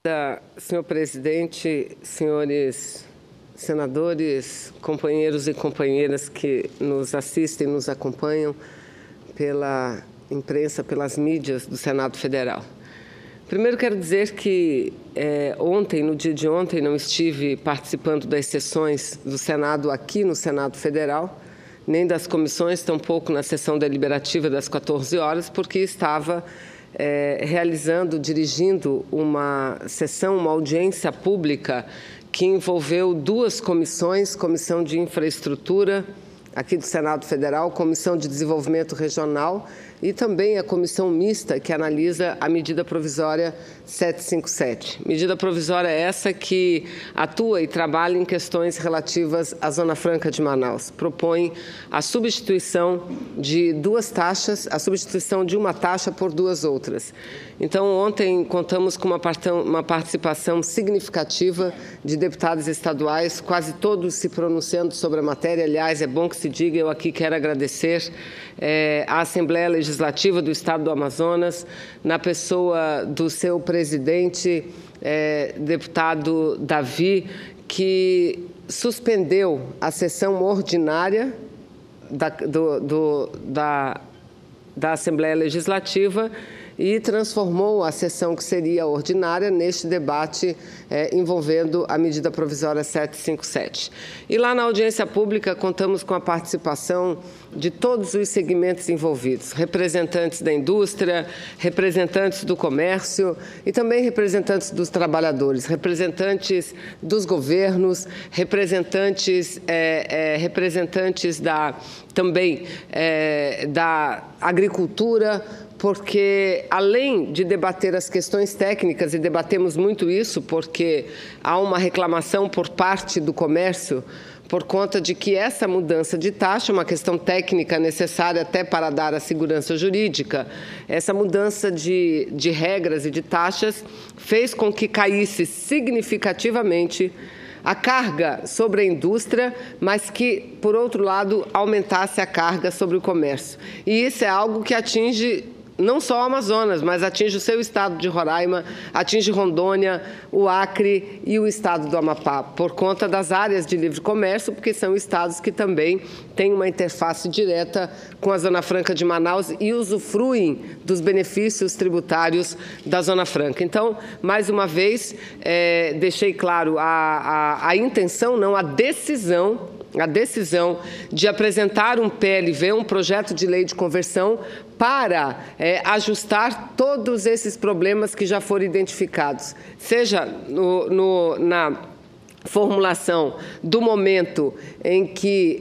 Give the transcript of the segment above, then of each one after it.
Senhor presidente, senhores senadores, companheiros e companheiras que nos assistem, nos acompanham pela imprensa, pelas mídias do Senado Federal. Primeiro quero dizer que ontem, no dia de ontem, não estive participando das sessões do Senado aqui no Senado Federal, nem das comissões, tampouco na sessão deliberativa das 14 horas, porque estava dirigindo uma sessão, uma audiência pública que envolveu duas comissões, Comissão de Infraestrutura, aqui do Senado Federal, Comissão de Desenvolvimento Regional e também a Comissão Mista, que analisa a medida provisória 757. Medida provisória essa que atua e trabalha em questões relativas à Zona Franca de Manaus. Propõe a substituição de duas taxas, a substituição de uma taxa por duas outras. Então, ontem contamos com uma participação significativa de deputados estaduais, quase todos se pronunciando sobre a matéria. Aliás, é bom que se diga, eu aqui quero agradecer à Assembleia Legislativa do Estado do Amazonas, na pessoa do seu presidente, deputado Davi, que suspendeu a sessão ordinária da Assembleia Legislativa e transformou a sessão que seria ordinária neste debate envolvendo a medida provisória 757. E lá na audiência pública contamos com a participação de todos os segmentos envolvidos, representantes da indústria, representantes do comércio e também representantes dos trabalhadores, representantes dos governos, representantes também da agricultura, porque, além de debater as questões técnicas, e debatemos muito isso, porque há uma reclamação por parte do comércio por conta de que essa mudança de taxa, uma questão técnica necessária até para dar a segurança jurídica, essa mudança de regras e de taxas fez com que caísse significativamente a carga sobre a indústria, mas que, por outro lado, aumentasse a carga sobre o comércio. E isso é algo que atinge não só o Amazonas, mas atinge o seu estado de Roraima, atinge Rondônia, o Acre e o estado do Amapá, por conta das áreas de livre comércio, porque são estados que também têm uma interface direta com a Zona Franca de Manaus e usufruem dos benefícios tributários da Zona Franca. Então, mais uma vez, deixei claro a intenção, não a decisão de apresentar um PLV, um projeto de lei de conversão, para ajustar todos esses problemas que já foram identificados, seja na formulação do momento em que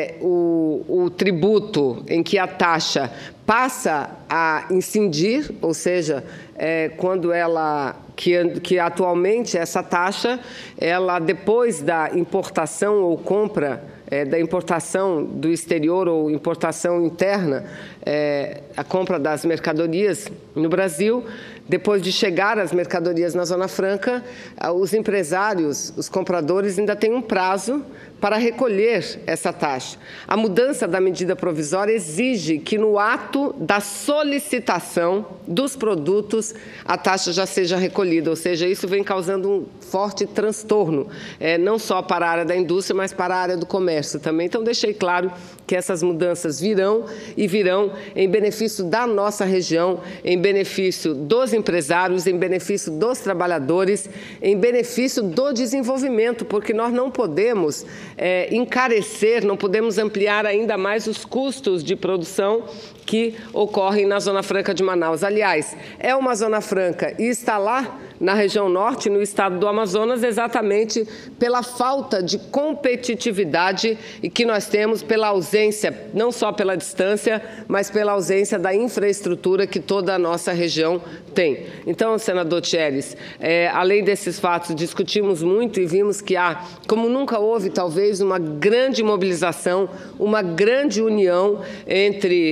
o tributo, em que a taxa passa a incidir, ou seja, quando que atualmente essa taxa, ela depois da importação ou compra, da importação do exterior ou importação interna, a compra das mercadorias no Brasil, depois de chegar as mercadorias na Zona Franca, os empresários, os compradores ainda têm um prazo para recolher essa taxa. A mudança da medida provisória exige que no ato da solicitação dos produtos a taxa já seja recolhida, ou seja, isso vem causando um forte transtorno, não só para a área da indústria, mas para a área do comércio também. Então, deixei claro que essas mudanças virão e virão em benefício da nossa região, em benefício dos empresários, em benefício dos trabalhadores, em benefício do desenvolvimento, porque nós não podemos encarecer, não podemos ampliar ainda mais os custos de produção que ocorrem na Zona Franca de Manaus. Aliás, é uma Zona Franca e está lá na região norte, no estado do Amazonas, exatamente pela falta de competitividade e que nós temos pela ausência, não só pela distância, mas pela ausência da infraestrutura que toda a nossa região tem. Então, senador Tcheres, além desses fatos, discutimos muito e vimos que há, como nunca houve, talvez, uma grande mobilização, uma grande união entre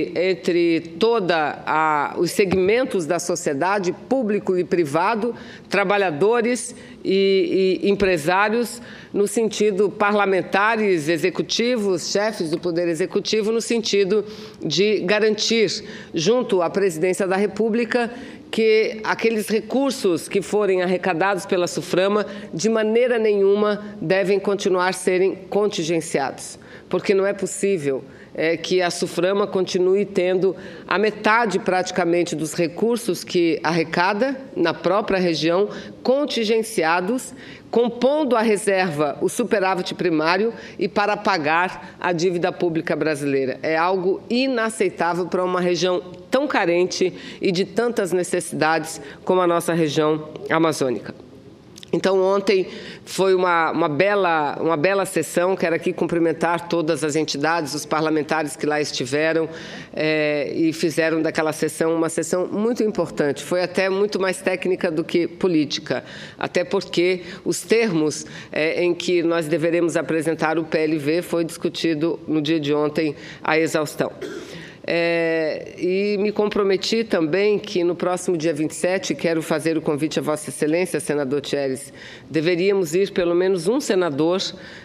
entre todos os segmentos da sociedade, público e privado, trabalhadores e empresários, no sentido parlamentares, executivos, chefes do Poder Executivo, no sentido de garantir, junto à Presidência da República, que aqueles recursos que forem arrecadados pela SUFRAMA, de maneira nenhuma, devem continuar serem contingenciados, porque não é possível que a SUFRAMA continue tendo a metade, praticamente, dos recursos que arrecada na própria região, contingenciados, compondo a reserva, o superávit primário, e para pagar a dívida pública brasileira. É algo inaceitável para uma região tão carente e de tantas necessidades como a nossa região amazônica. Então, ontem foi uma bela sessão. Quero aqui cumprimentar todas as entidades, os parlamentares que lá estiveram e fizeram daquela sessão uma sessão muito importante. Foi até muito mais técnica do que política, até porque os termos em que nós deveremos apresentar o PLV foi discutido no dia de ontem à exaustão. E me comprometi também que no próximo dia 27, quero fazer o convite a Vossa Excelência, senador Tcheres, deveríamos ir pelo menos um senador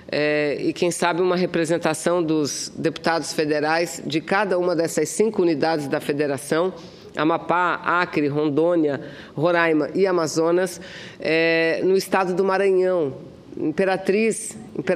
e, quem sabe, uma representação dos deputados federais de cada uma dessas 5 unidades da federação, Amapá, Acre, Rondônia, Roraima e Amazonas, no estado do Maranhão, Imperatriz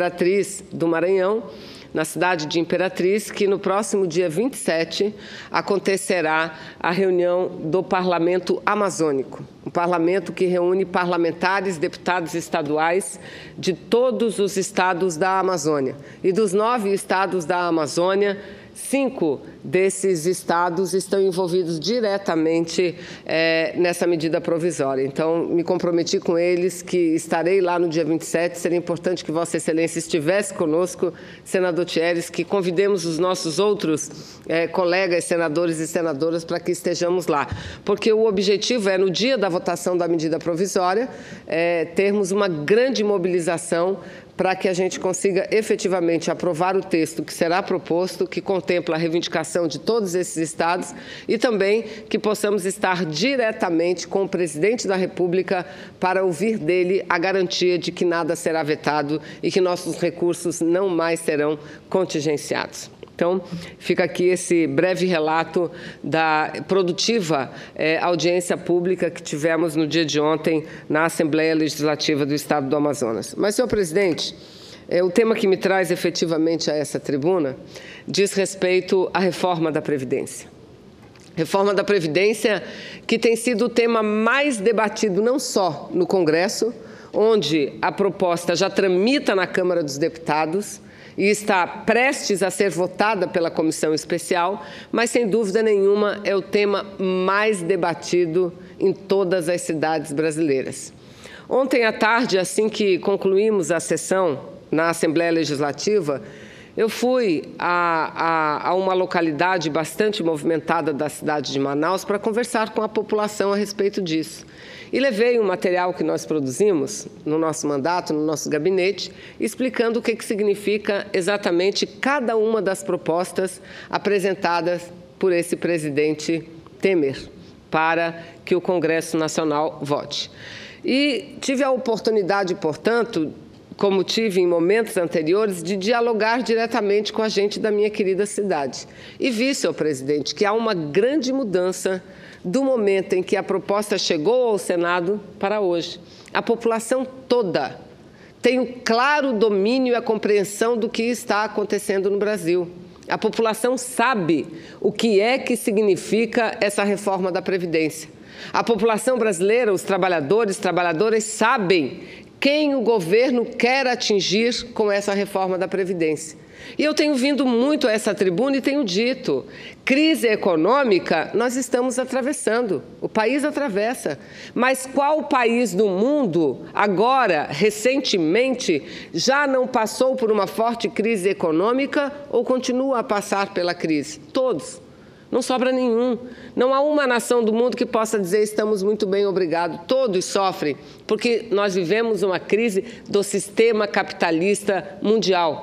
do Maranhão, na cidade de Imperatriz, que no próximo dia 27 acontecerá a reunião do Parlamento Amazônico, um parlamento que reúne parlamentares, deputados estaduais de todos os estados da Amazônia. E dos 9 estados da Amazônia, 5 desses estados estão envolvidos diretamente nessa medida provisória. Então, me comprometi com eles que estarei lá no dia 27. Seria importante que Vossa Excelência estivesse conosco, senador Tcheres, que convidemos os nossos outros colegas, senadores e senadoras, para que estejamos lá. Porque o objetivo é, no dia da votação da medida provisória, termos uma grande mobilização para que a gente consiga efetivamente aprovar o texto que será proposto, que contempla a reivindicação de todos esses estados, e também que possamos estar diretamente com o presidente da República para ouvir dele a garantia de que nada será vetado e que nossos recursos não mais serão contingenciados. Então, fica aqui esse breve relato da produtiva audiência pública que tivemos no dia de ontem na Assembleia Legislativa do Estado do Amazonas. Mas, senhor presidente, o tema que me traz efetivamente a essa tribuna diz respeito à reforma da Previdência. Reforma da Previdência que tem sido o tema mais debatido não só no Congresso, onde a proposta já tramita na Câmara dos Deputados, e está prestes a ser votada pela comissão especial, mas, sem dúvida nenhuma, é o tema mais debatido em todas as cidades brasileiras. Ontem à tarde, assim que concluímos a sessão na Assembleia Legislativa, eu fui a uma localidade bastante movimentada da cidade de Manaus para conversar com a população a respeito disso. E levei um material que nós produzimos no nosso mandato, no nosso gabinete, explicando o que significa exatamente cada uma das propostas apresentadas por esse presidente Temer para que o Congresso Nacional vote. E tive a oportunidade, portanto, como tive em momentos anteriores, de dialogar diretamente com a gente da minha querida cidade. E vi, senhor presidente, que há uma grande mudança do momento em que a proposta chegou ao Senado para hoje. A população toda tem um claro domínio e a compreensão do que está acontecendo no Brasil. A população sabe o que é que significa essa reforma da Previdência. A população brasileira, os trabalhadores, trabalhadoras, sabem quem o governo quer atingir com essa reforma da Previdência. E eu tenho vindo muito a essa tribuna e tenho dito, crise econômica nós estamos atravessando, o país atravessa. Mas qual país do mundo, agora, recentemente, já não passou por uma forte crise econômica ou continua a passar pela crise? Todos. Não sobra nenhum. Não há uma nação do mundo que possa dizer estamos muito bem, obrigado. Todos sofrem, porque nós vivemos uma crise do sistema capitalista mundial,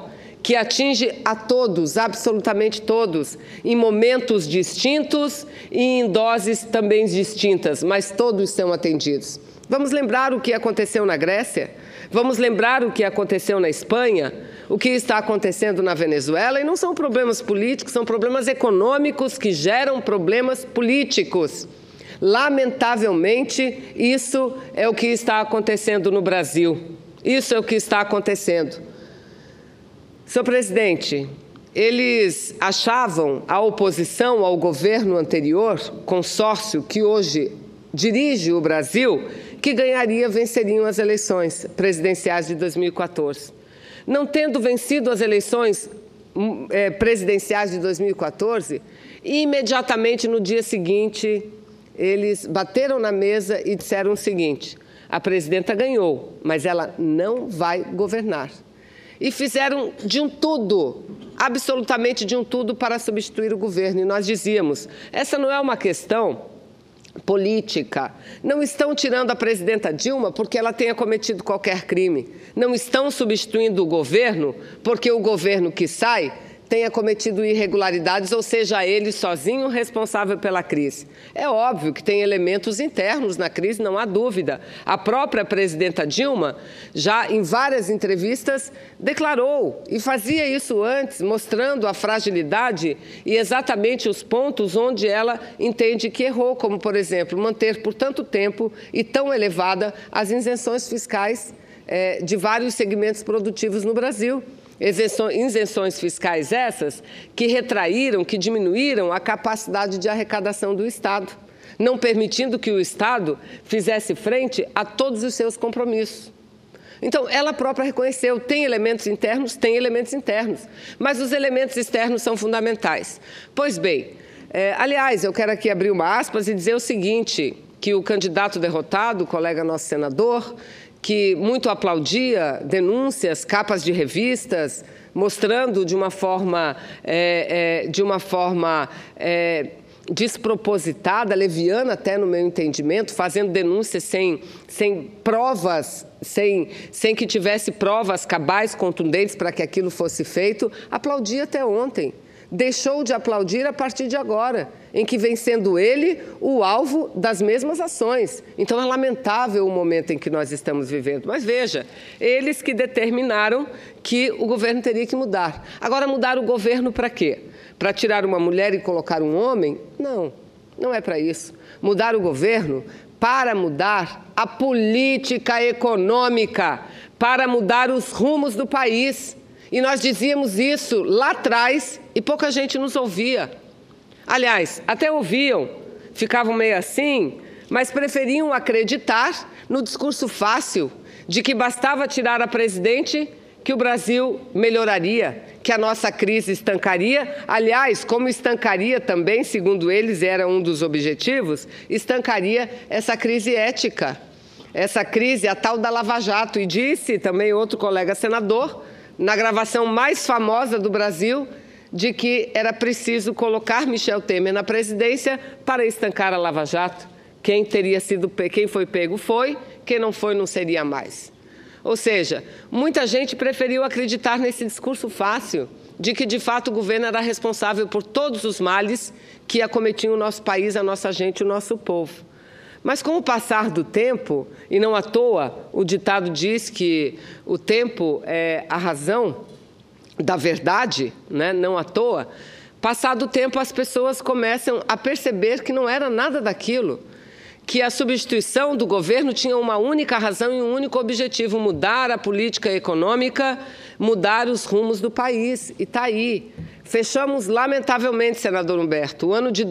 que atinge a todos, absolutamente todos, em momentos distintos e em doses também distintas, mas todos são atendidos. Vamos lembrar o que aconteceu na Grécia? Vamos lembrar o que aconteceu na Espanha? O que está acontecendo na Venezuela? E não são problemas políticos, são problemas econômicos que geram problemas políticos. Lamentavelmente, isso é o que está acontecendo no Brasil. Isso é o que está acontecendo. Senhor presidente, eles achavam, a oposição ao governo anterior, consórcio que hoje dirige o Brasil, que venceriam as eleições presidenciais de 2014. Não tendo vencido as eleições presidenciais de 2014, imediatamente no dia seguinte, eles bateram na mesa e disseram o seguinte: a presidenta ganhou, mas ela não vai governar. E fizeram de um tudo, absolutamente de um tudo, para substituir o governo. E nós dizíamos, essa não é uma questão política. Não estão tirando a presidenta Dilma porque ela tenha cometido qualquer crime. Não estão substituindo o governo porque o governo que sai tenha cometido irregularidades, ou seja, ele sozinho responsável pela crise. É óbvio que tem elementos internos na crise, não há dúvida. A própria presidenta Dilma, já em várias entrevistas, declarou, e fazia isso antes, mostrando a fragilidade e exatamente os pontos onde ela entende que errou, como, por exemplo, manter por tanto tempo e tão elevada as isenções fiscais de vários segmentos produtivos no Brasil. Isenções fiscais essas que retraíram, que diminuíram a capacidade de arrecadação do Estado, não permitindo que o Estado fizesse frente a todos os seus compromissos. Então, ela própria reconheceu, tem elementos internos, mas os elementos externos são fundamentais. Pois bem, aliás, eu quero aqui abrir uma aspas e dizer o seguinte, que o candidato derrotado, o colega nosso senador, que muito aplaudia denúncias, capas de revistas, mostrando de uma forma despropositada, leviana até no meu entendimento, fazendo denúncias sem provas, sem que tivesse provas cabais, contundentes para que aquilo fosse feito, aplaudia até ontem. Deixou de aplaudir a partir de agora, em que vem sendo ele o alvo das mesmas ações. Então, é lamentável o momento em que nós estamos vivendo. Mas, veja, eles que determinaram que o governo teria que mudar. Agora, mudar o governo para quê? Para tirar uma mulher e colocar um homem? Não, não é para isso. Mudar o governo para mudar a política econômica, para mudar os rumos do país. E nós dizíamos isso lá atrás e pouca gente nos ouvia. Aliás, até ouviam, ficavam meio assim, mas preferiam acreditar no discurso fácil de que bastava tirar a presidente que o Brasil melhoraria, que a nossa crise estancaria. Aliás, como estancaria também, segundo eles, era um dos objetivos, estancaria essa crise ética, essa crise, a tal da Lava Jato. E disse também outro colega senador, na gravação mais famosa do Brasil, de que era preciso colocar Michel Temer na presidência para estancar a Lava Jato. Quem foi pego foi, quem não foi não seria mais. Ou seja, muita gente preferiu acreditar nesse discurso fácil, de que de fato o governo era responsável por todos os males que acometiam o nosso país, a nossa gente, o nosso povo. Mas com o passar do tempo, e não à toa, o ditado diz que o tempo é a razão da verdade, né? Não à toa, passado o tempo as pessoas começam a perceber que não era nada daquilo, que a substituição do governo tinha uma única razão e um único objetivo: mudar a política econômica, mudar os rumos do país. E está aí. Fechamos, lamentavelmente, senador Humberto, o ano de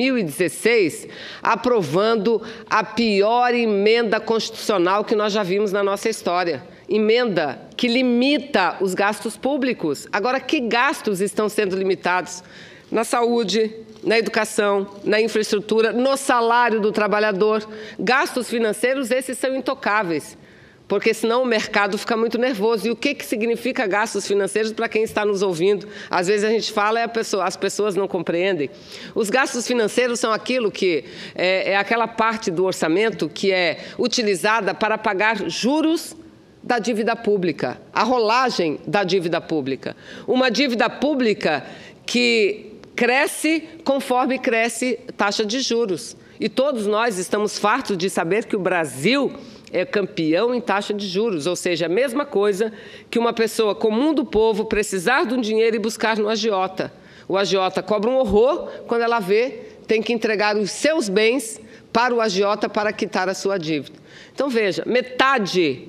2016 aprovando a pior emenda constitucional que nós já vimos na nossa história. Emenda que limita os gastos públicos. Agora, que gastos estão sendo limitados? Na saúde, na educação, na infraestrutura, no salário do trabalhador. Gastos financeiros, esses são intocáveis, porque senão o mercado fica muito nervoso. E o que significa gastos financeiros para quem está nos ouvindo? Às vezes a gente fala e as pessoas não compreendem. Os gastos financeiros são aquilo que é aquela parte do orçamento que é utilizada para pagar juros da dívida pública, a rolagem da dívida pública. Uma dívida pública que cresce conforme cresce taxa de juros. E todos nós estamos fartos de saber que o Brasil é campeão em taxa de juros, ou seja, a mesma coisa que uma pessoa comum do povo precisar de um dinheiro e buscar no agiota. O agiota cobra um horror quando ela tem que entregar os seus bens para o agiota para quitar a sua dívida. Então, veja, metade,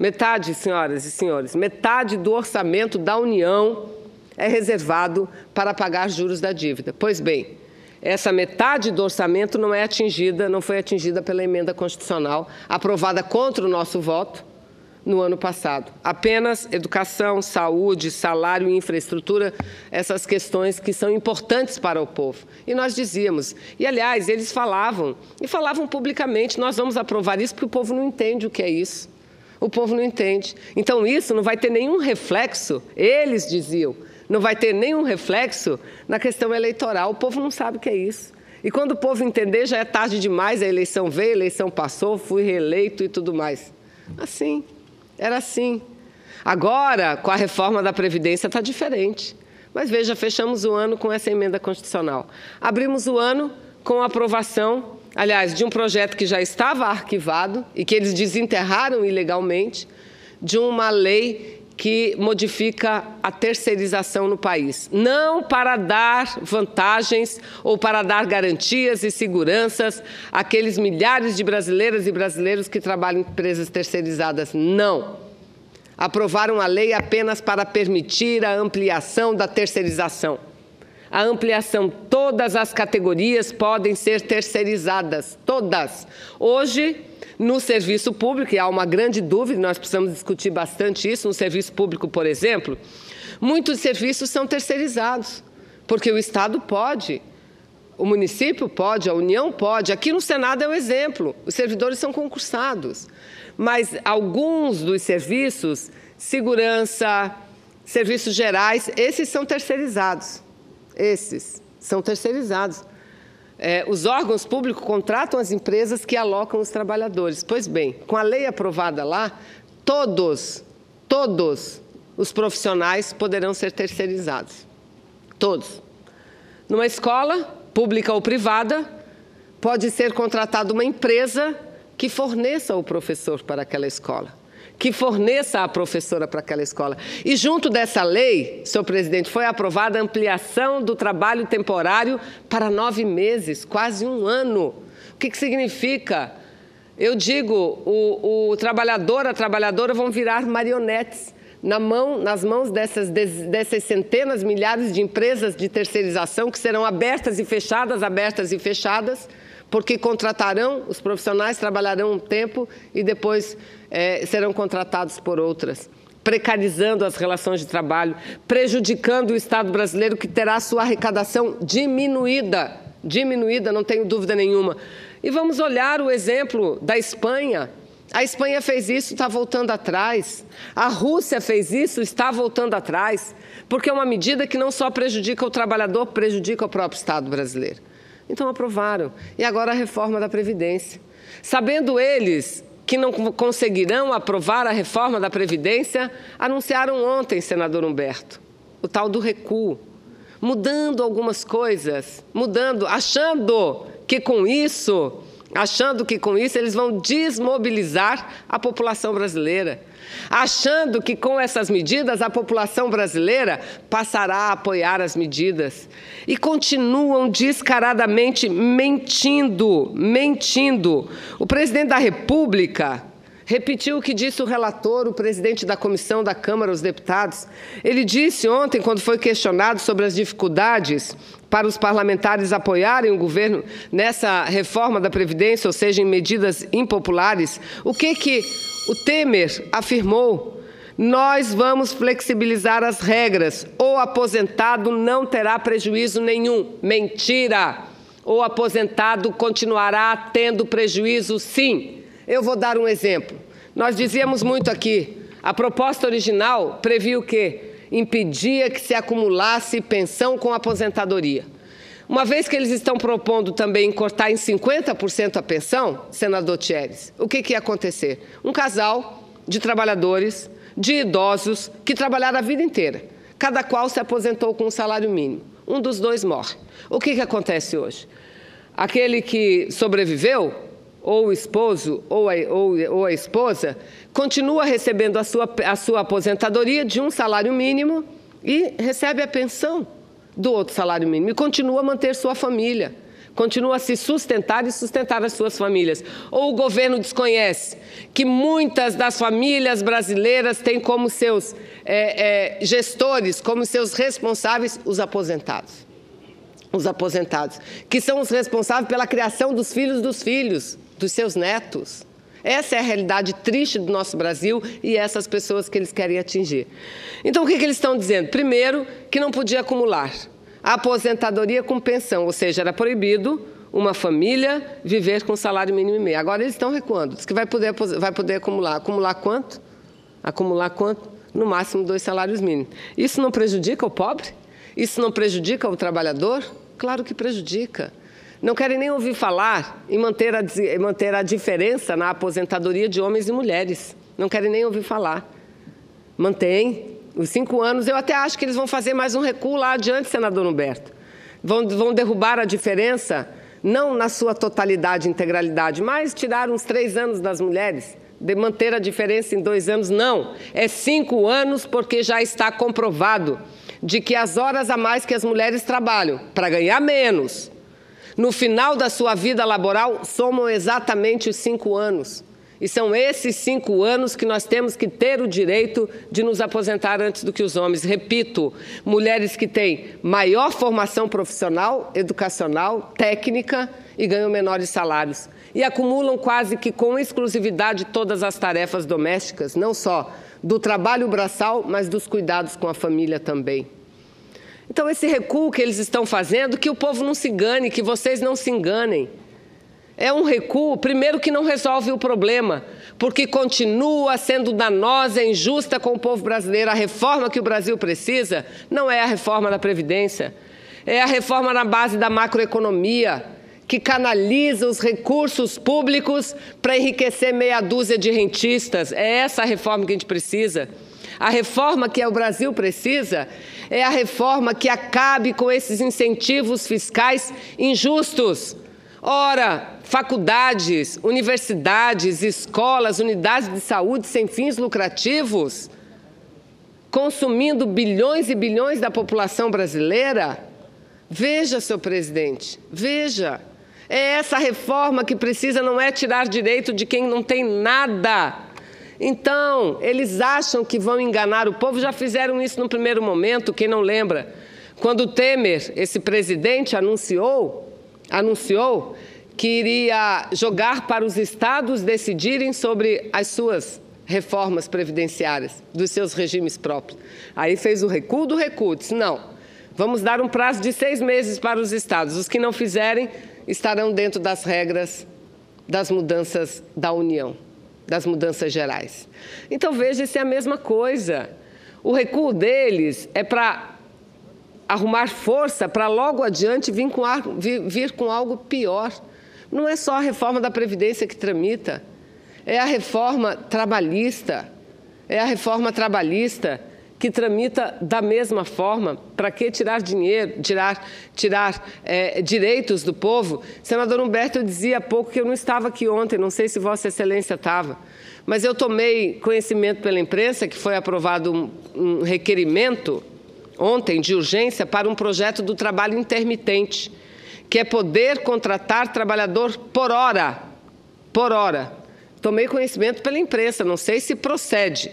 senhoras e senhores, metade do orçamento da União é reservado para pagar juros da dívida. Pois bem, essa metade do orçamento não foi atingida pela emenda constitucional aprovada contra o nosso voto no ano passado. Apenas educação, saúde, salário e infraestrutura, essas questões que são importantes para o povo. E nós dizíamos, e aliás, eles falavam publicamente, nós vamos aprovar isso porque o povo não entende o que é isso. O povo não entende. Então isso não vai ter nenhum reflexo, eles diziam, não vai ter nenhum reflexo na questão eleitoral. O povo não sabe o que é isso. E quando o povo entender, já é tarde demais, a eleição veio, a eleição passou, fui reeleito e tudo mais. Assim, era assim. Agora, com a reforma da Previdência, está diferente. Mas veja, fechamos o ano com essa emenda constitucional. Abrimos o ano com a aprovação, aliás, de um projeto que já estava arquivado e que eles desenterraram ilegalmente, de uma lei que modifica a terceirização no país. Não para dar vantagens ou para dar garantias e seguranças àqueles milhares de brasileiras e brasileiros que trabalham em empresas terceirizadas. Não. Aprovaram a lei apenas para permitir a ampliação da terceirização. A ampliação, todas as categorias podem ser terceirizadas, todas. Hoje, no serviço público, e há uma grande dúvida, nós precisamos discutir bastante isso, no serviço público, por exemplo, muitos serviços são terceirizados, porque o Estado pode, o município pode, a União pode. Aqui no Senado é um exemplo, os servidores são concursados, mas alguns dos serviços, segurança, serviços gerais, esses são terceirizados. Esses são terceirizados. Os órgãos públicos contratam as empresas que alocam os trabalhadores. Pois bem, com a lei aprovada lá, todos os profissionais poderão ser terceirizados. Todos. Numa escola, pública ou privada, pode ser contratada uma empresa que forneça o professor para aquela escola, que forneça a professora para aquela escola. E junto dessa lei, senhor presidente, foi aprovada a ampliação do trabalho temporário para 9 meses, quase um ano. O que significa? Eu digo, o trabalhador, a trabalhadora vão virar marionetes nas mãos dessas centenas, milhares de empresas de terceirização que serão abertas e fechadas, porque contratarão os profissionais, trabalharão um tempo e depois serão contratados por outras, precarizando as relações de trabalho, prejudicando o Estado brasileiro, que terá sua arrecadação diminuída, não tenho dúvida nenhuma. E vamos olhar o exemplo da Espanha. A Espanha fez isso, está voltando atrás. A Rússia fez isso, está voltando atrás, porque é uma medida que não só prejudica o trabalhador, prejudica o próprio Estado brasileiro. Então aprovaram. E agora a reforma da Previdência. Sabendo eles que não conseguirão aprovar a reforma da Previdência, anunciaram ontem, senador Humberto, o tal do recuo, mudando algumas coisas, achando que com isso eles vão desmobilizar a população brasileira, achando que com essas medidas a população brasileira passará a apoiar as medidas. E continuam descaradamente mentindo. O presidente da República repetiu o que disse o relator, o presidente da comissão da Câmara, os deputados. Ele disse ontem, quando foi questionado sobre as dificuldades para os parlamentares apoiarem o governo nessa reforma da Previdência, ou seja, em medidas impopulares, o que o Temer afirmou? Nós vamos flexibilizar as regras. O aposentado não terá prejuízo nenhum. Mentira! O aposentado continuará tendo prejuízo, sim. Eu vou dar um exemplo. Nós dizíamos muito aqui, a proposta original previa o quê? Impedia que se acumulasse pensão com aposentadoria. Uma vez que eles estão propondo também cortar em 50% a pensão, senador Thieres, o que ia acontecer? Um casal de trabalhadores, de idosos que trabalharam a vida inteira. Cada qual se aposentou com um salário mínimo. Um dos dois morre. O que acontece hoje? Aquele que sobreviveu, ou o esposo ou a esposa, continua recebendo a sua aposentadoria de um salário mínimo e recebe a pensão do outro salário mínimo e continua a manter sua família, continua a se sustentar e sustentar as suas famílias. Ou o governo desconhece que muitas das famílias brasileiras têm como seus gestores, como seus responsáveis, os aposentados. Os aposentados, que são os responsáveis pela criação dos filhos, dos seus netos. Essa é a realidade triste do nosso Brasil e essas pessoas que eles querem atingir. Então, o que eles estão dizendo? Primeiro, que não podia acumular a aposentadoria com pensão, ou seja, era proibido uma família viver com salário mínimo e meio. Agora eles estão recuando, diz que vai poder acumular. Acumular quanto? Acumular quanto? No máximo 2 salários mínimos. Isso não prejudica o pobre? Isso não prejudica o trabalhador? Claro que prejudica. Não querem nem ouvir falar em manter a diferença na aposentadoria de homens e mulheres. Não querem nem ouvir falar. Mantém os 5 anos. Eu até acho que eles vão fazer mais um recuo lá adiante, senador Humberto. Vão derrubar a diferença, não na sua totalidade, integralidade, mas tirar uns 3 anos das mulheres. De manter a diferença em 2 anos, não. É 5 anos porque já está comprovado de que as horas a mais que as mulheres trabalham para ganhar menos, no final da sua vida laboral, somam exatamente os 5 anos. E são esses 5 anos que nós temos que ter o direito de nos aposentar antes do que os homens. Repito, mulheres que têm maior formação profissional, educacional, técnica e ganham menores salários. E acumulam quase que com exclusividade todas as tarefas domésticas, não só do trabalho braçal, mas dos cuidados com a família também. Então, esse recuo que eles estão fazendo, que o povo não se engane, que vocês não se enganem. É um recuo, primeiro, que não resolve o problema, porque continua sendo danosa e injusta com o povo brasileiro. A reforma que o Brasil precisa não é a reforma da Previdência, é a reforma na base da macroeconomia, que canaliza os recursos públicos para enriquecer meia dúzia de rentistas. É essa a reforma que a gente precisa. A reforma que o Brasil precisa é a reforma que acabe com esses incentivos fiscais injustos. Ora, faculdades, universidades, escolas, unidades de saúde sem fins lucrativos, consumindo bilhões e bilhões da população brasileira. Veja, senhor presidente, veja. É essa reforma que precisa, não é tirar direito de quem não tem nada. Então, eles acham que vão enganar o povo, já fizeram isso no primeiro momento, quem não lembra? Quando o Temer, esse presidente, anunciou que iria jogar para os estados decidirem sobre as suas reformas previdenciárias, dos seus regimes próprios. Aí fez o recuo do recuo, disse, não, vamos dar um prazo de 6 meses para os estados. Os que não fizerem estarão dentro das regras das mudanças da União, das mudanças gerais. Então, veja, isso é a mesma coisa. O recuo deles é para arrumar força para logo adiante vir com algo pior. Não é só a reforma da Previdência que tramita, é a reforma trabalhista. É a reforma trabalhista que tramita da mesma forma. Para que tirar dinheiro, tirar direitos do povo? Senador Humberto, eu dizia há pouco que eu não estava aqui ontem, não sei se Vossa Excelência estava, mas eu tomei conhecimento pela imprensa que foi aprovado um requerimento ontem de urgência para um projeto do trabalho intermitente, que é poder contratar trabalhador por hora. Por hora. Tomei conhecimento pela imprensa, não sei se procede.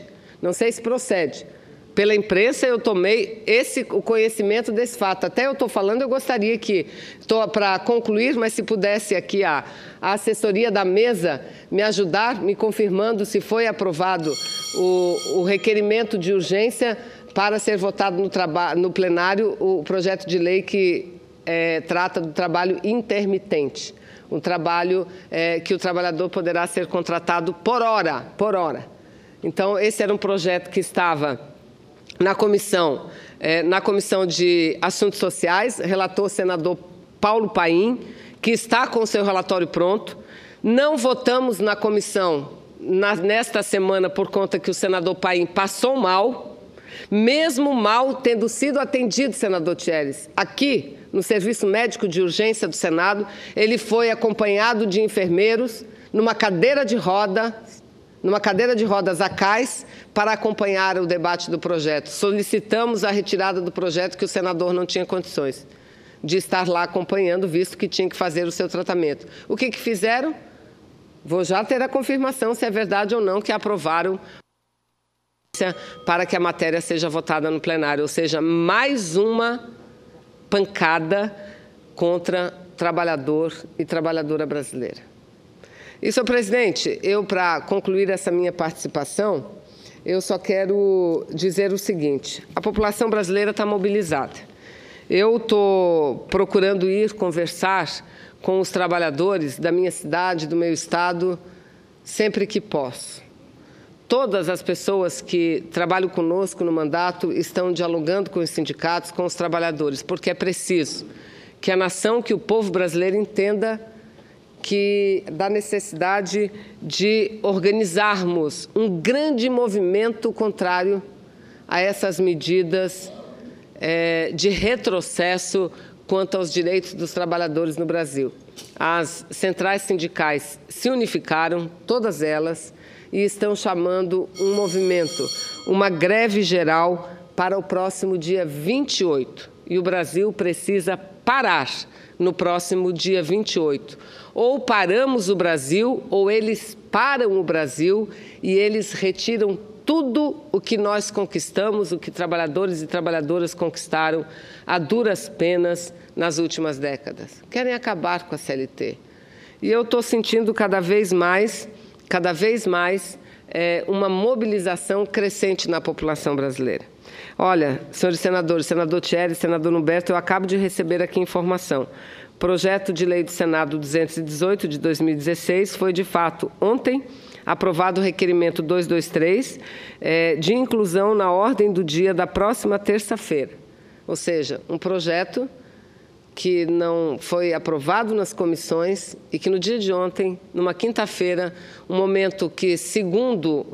Pela imprensa eu tomei o conhecimento desse fato. Até eu estou falando, eu gostaria que, para concluir, mas se pudesse aqui a assessoria da mesa me ajudar, me confirmando se foi aprovado o requerimento de urgência para ser votado no plenário o projeto de lei que trata do trabalho intermitente. Um trabalho que o trabalhador poderá ser contratado por hora. Então, esse era um projeto que estava na comissão de Assuntos Sociais, relator o senador Paulo Paim, que está com o seu relatório pronto. Não votamos na comissão, nesta semana por conta que o senador Paim passou mal, mesmo mal tendo sido atendido, senador Thieres, aqui no Serviço Médico de Urgência do Senado, ele foi acompanhado de enfermeiros numa cadeira de rodas a cais para acompanhar o debate do projeto. Solicitamos a retirada do projeto que o senador não tinha condições de estar lá acompanhando, visto que tinha que fazer o seu tratamento. O que fizeram? Vou já ter a confirmação se é verdade ou não que aprovaram para que a matéria seja votada no plenário, ou seja, mais uma pancada contra trabalhador e trabalhadora brasileira. E, senhor presidente, para concluir essa minha participação, eu só quero dizer o seguinte: a população brasileira está mobilizada. Eu estou procurando ir conversar com os trabalhadores da minha cidade, do meu estado, sempre que posso. Todas as pessoas que trabalham conosco no mandato estão dialogando com os sindicatos, com os trabalhadores, porque é preciso que a nação, que o povo brasileiro entenda da necessidade de organizarmos um grande movimento contrário a essas medidas de retrocesso quanto aos direitos dos trabalhadores no Brasil. As centrais sindicais se unificaram, todas elas, e estão chamando um movimento, uma greve geral para o próximo dia 28. E o Brasil precisa parar no próximo dia 28. Ou paramos o Brasil, ou eles param o Brasil e eles retiram tudo o que nós conquistamos, o que trabalhadores e trabalhadoras conquistaram a duras penas nas últimas décadas. Querem acabar com a CLT. E eu estou sentindo cada vez mais uma mobilização crescente na população brasileira. Olha, senhores senadores, senador Thieres, senador Humberto, eu acabo de receber aqui informação. Projeto de lei do Senado 218 de 2016 foi, de fato, ontem aprovado o requerimento 223 de inclusão na ordem do dia da próxima terça-feira. Ou seja, um projeto que não foi aprovado nas comissões e que no dia de ontem, numa quinta-feira, um momento que, segundo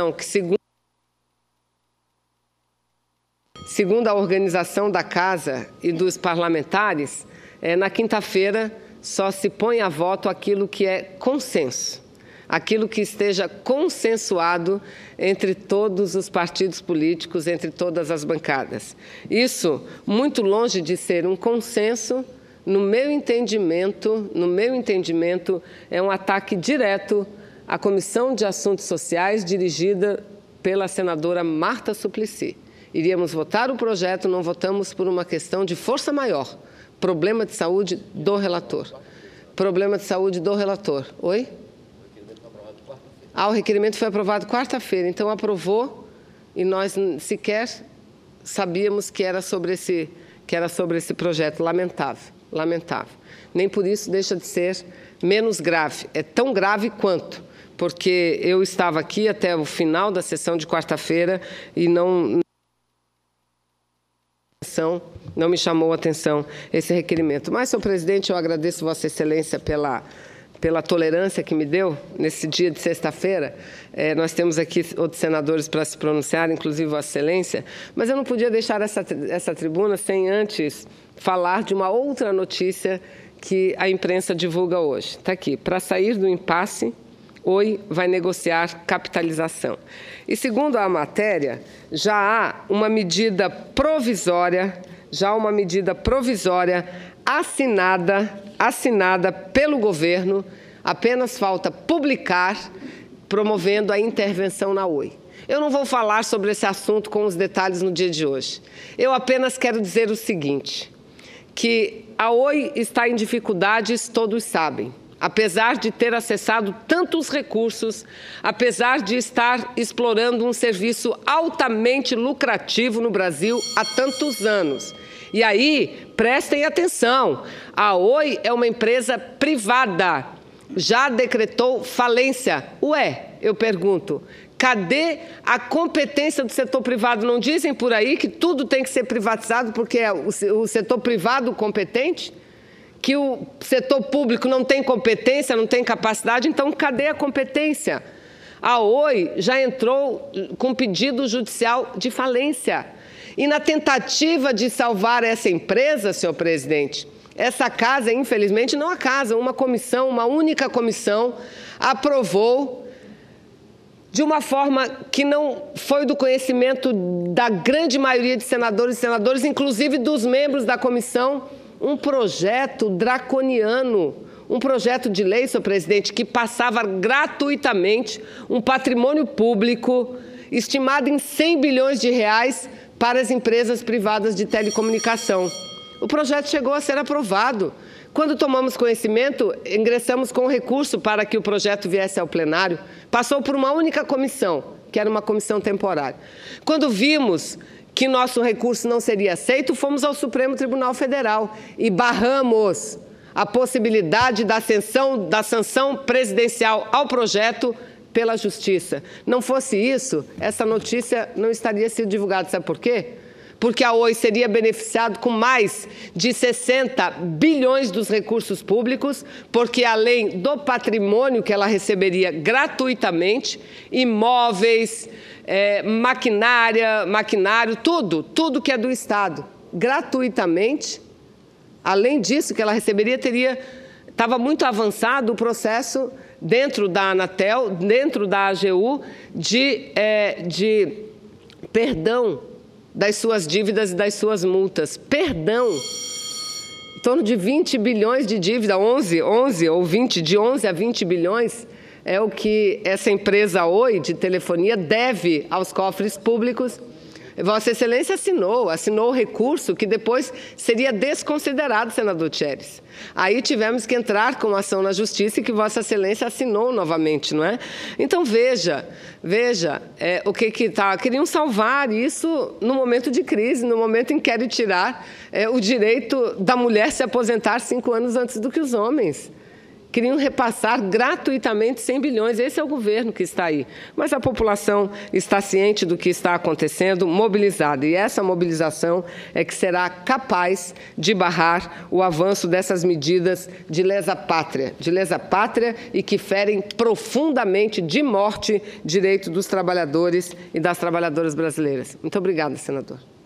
a organização da Casa e dos parlamentares, na quinta-feira só se põe a voto aquilo que é consenso, aquilo que esteja consensuado entre todos os partidos políticos, entre todas as bancadas. Isso, muito longe de ser um consenso, no meu entendimento, é um ataque direto à Comissão de Assuntos Sociais, dirigida pela senadora Marta Suplicy. Iríamos votar o projeto, não votamos por uma questão de força maior. Problema de saúde do relator. Problema de saúde do relator. Oi? O requerimento foi aprovado quarta-feira, então aprovou e nós sequer sabíamos que era sobre esse projeto. Lamentável, lamentável. Nem por isso deixa de ser menos grave. É tão grave quanto, porque eu estava aqui até o final da sessão de quarta-feira e não me chamou a atenção esse requerimento. Mas, senhor presidente, eu agradeço Vossa Excelência pela tolerância que me deu nesse dia de sexta-feira. Nós temos aqui outros senadores para se pronunciar, inclusive Vossa Excelência, mas eu não podia deixar essa tribuna sem antes falar de uma outra notícia que a imprensa divulga hoje. Está aqui: para sair do impasse, Oi vai negociar capitalização. E, segundo a matéria, já há uma medida provisória, assinada pelo governo, apenas falta publicar, promovendo a intervenção na Oi. Eu não vou falar sobre esse assunto com os detalhes no dia de hoje. Eu apenas quero dizer o seguinte, que a Oi está em dificuldades, todos sabem. Apesar de ter acessado tantos recursos, apesar de estar explorando um serviço altamente lucrativo no Brasil há tantos anos. E aí, prestem atenção, a Oi é uma empresa privada, já decretou falência. Ué, eu pergunto, cadê a competência do setor privado? Não dizem por aí que tudo tem que ser privatizado porque é o setor privado competente? Que o setor público não tem competência, não tem capacidade, então cadê a competência? A Oi já entrou com pedido judicial de falência. E na tentativa de salvar essa empresa, senhor presidente, essa casa, infelizmente, não a casa, uma comissão, uma única comissão, aprovou de uma forma que não foi do conhecimento da grande maioria de senadores e senadoras, inclusive dos membros da comissão, um projeto draconiano, um projeto de lei, senhor presidente, que passava gratuitamente um patrimônio público estimado em 100 bilhões de reais para as empresas privadas de telecomunicação. O projeto chegou a ser aprovado. Quando tomamos conhecimento, ingressamos com recurso para que o projeto viesse ao plenário. Passou por uma única comissão, que era uma comissão temporária. Quando vimos que nosso recurso não seria aceito, fomos ao Supremo Tribunal Federal e barramos a possibilidade da sanção presidencial ao projeto pela Justiça. Não fosse isso, essa notícia não estaria sendo divulgada. Sabe por quê? Porque a Oi seria beneficiado com mais de 60 bilhões dos recursos públicos, porque além do patrimônio que ela receberia gratuitamente, imóveis, maquinário, tudo que é do Estado, gratuitamente, além disso que ela receberia, estava muito avançado o processo dentro da Anatel, dentro da AGU, de perdão das suas dívidas e das suas multas. Perdão. Em torno de 20 bilhões de dívida, 11 ou 20, de 11 a 20 bilhões, é o que essa empresa Oi de telefonia deve aos cofres públicos. Vossa Excelência assinou o recurso que depois seria desconsiderado, senador Tcheres. Aí tivemos que entrar com ação na Justiça e que Vossa Excelência assinou novamente, não é? Então, veja o que está. Queriam salvar isso no momento de crise, no momento em que querem tirar o direito da mulher se aposentar 5 anos antes do que os homens. Queriam repassar gratuitamente 100 bilhões. Esse é o governo que está aí. Mas a população está ciente do que está acontecendo, mobilizada. E essa mobilização é que será capaz de barrar o avanço dessas medidas de lesa pátria e que ferem profundamente de morte direito dos trabalhadores e das trabalhadoras brasileiras. Muito obrigada, senador.